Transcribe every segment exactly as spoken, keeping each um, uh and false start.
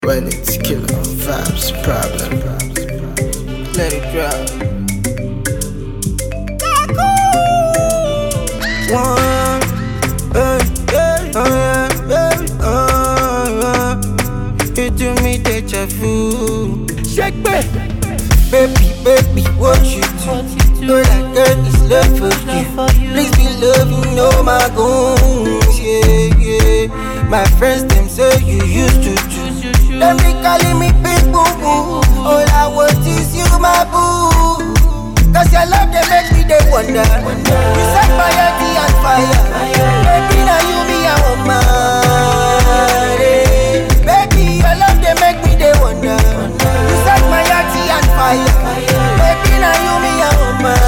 When it's killer vibes, problem. Let it drop. One, hey, hey, oh yeah, baby, oh yeah. You do me deja vu. Shake me, baby, baby, what you do? Know that girl is love for you. Please be loving, no my goons, yeah, yeah. My friends them say you used to do. They be calling me big boo boo. All I want is you, my boo. Cause your love they make me they wonder. You set my heart on fire. Baby now you be a woman. Baby your love they make me they wonder. You set my heart on fire. Baby now you be a woman.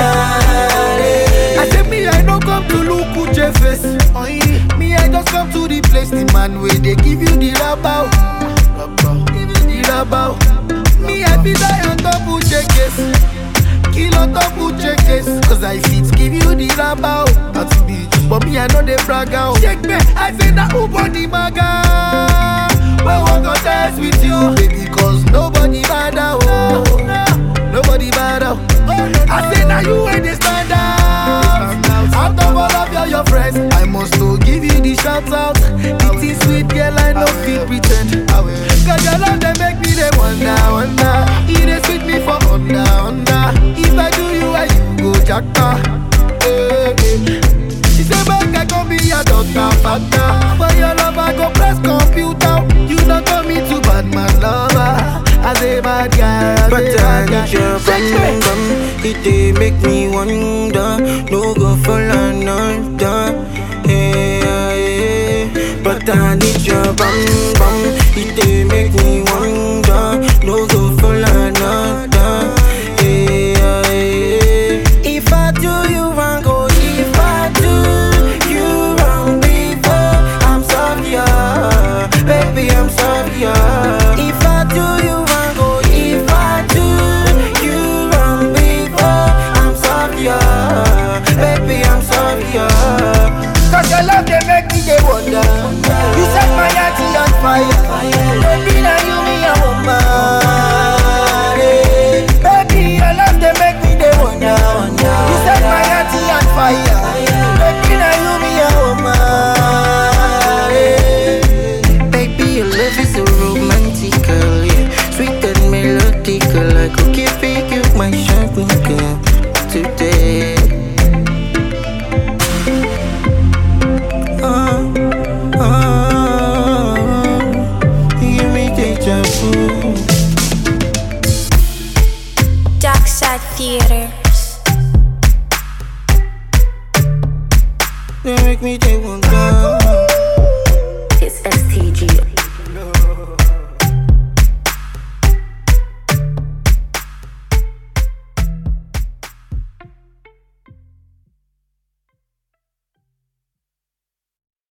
I say me I don't come to look who your face. Me I just come to the place the man where they give you the rabao. Give you the rabao. Me I be die on top of checkers. Kill on top of checkers. Cause I fit give you the rabao. That's bitch. But me I know they brag out. Check me, I say that who body maga. We won't contest with you, baby, cause nobody bad out. Nobody bad out. I say now you ain't the stand out. Out of all of your, your friends, I must to give you the shout out. It is sweet girl, I know feel pretend. Cause your love they make me they wonder, wonder. It is sweet me for under, under. If I do you, I you go jacka. Hey, hey. She say back I can be your daughter, father. But your love I go press computer. You don't call me to bad man lover. As a bad guy, as but a bad guy. I need your bum bum. It they make me wonder. No go for another. Yeah, yeah. But I need your bum bum. It they make me wonder. No go for another. Yeah, yeah. If I do you wrong, go. If I do you wrong before, I'm sorry, yeah. Baby, I'm sorry, yeah. If I do you wrong, go. If I do you wrong before, I'm sorry, yeah. Baby, I'm sorry, yeah. Cause your love they make me they wonder. You set my heart on fire. Baby now you me a woman. Baby your love they make me they wonder. You set my heart on fire. Baby now you me a woman. Baby your love is so romantical, yeah. Sweet and melodical. I could give you my shopping girl today. Darkside Theaters. They make me take one go.